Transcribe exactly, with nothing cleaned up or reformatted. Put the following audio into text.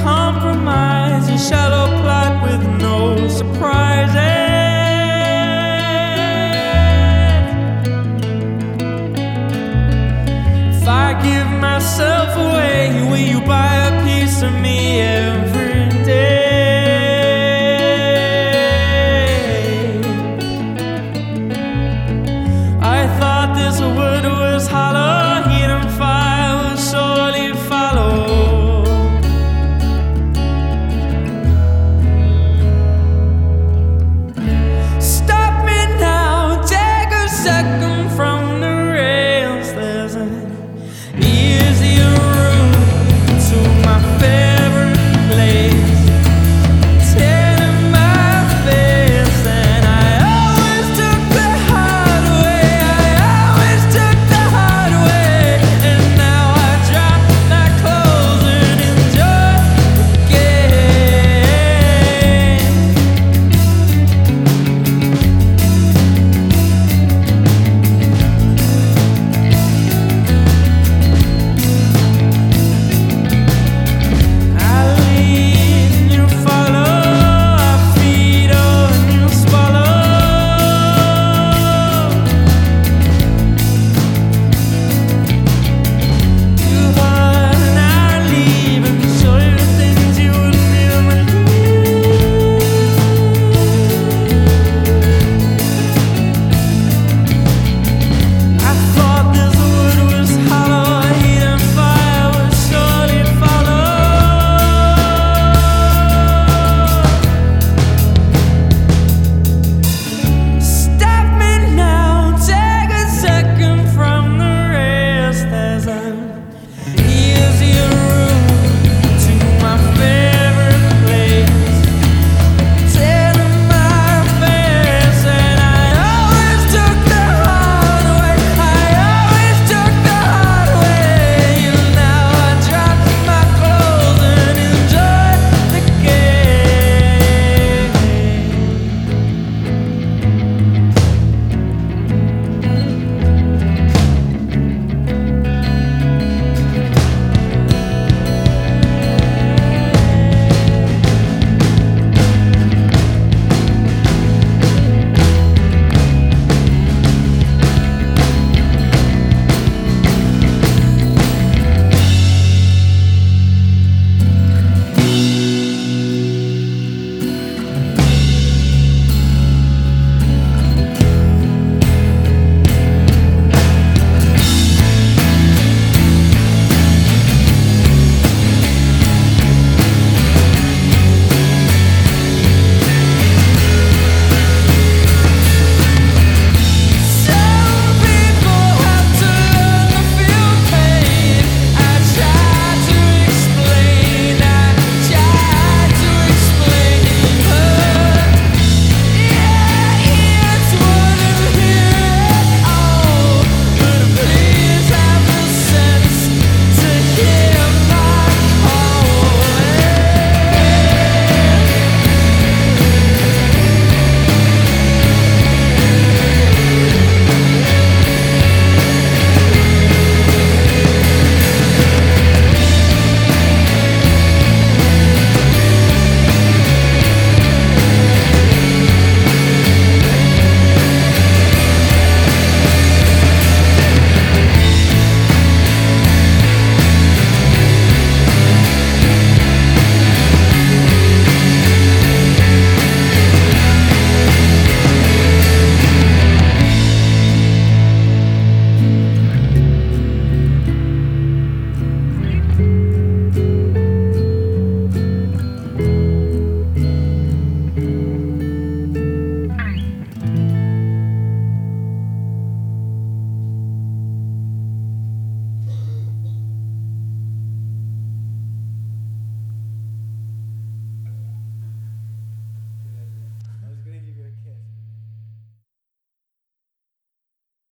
compromise, a shallow plot with no surprises. If I give myself away, will you buy a piece of me every day? I thought this wood was hollow, heat and fire would surely follow. Stop me now, take a second from the rails. There's an easier route to my favorite place. Tear in my face, and I always took the hard way. I always took the hard way, and now I drop my clothes and enjoy the game. I lead and you follow, I feed on and you swallow. You run and I leave and show you things you would never believe. I thought this wood was hollow, heat and fire would surely follow. Stop me now, take a second from the rails. There's an easier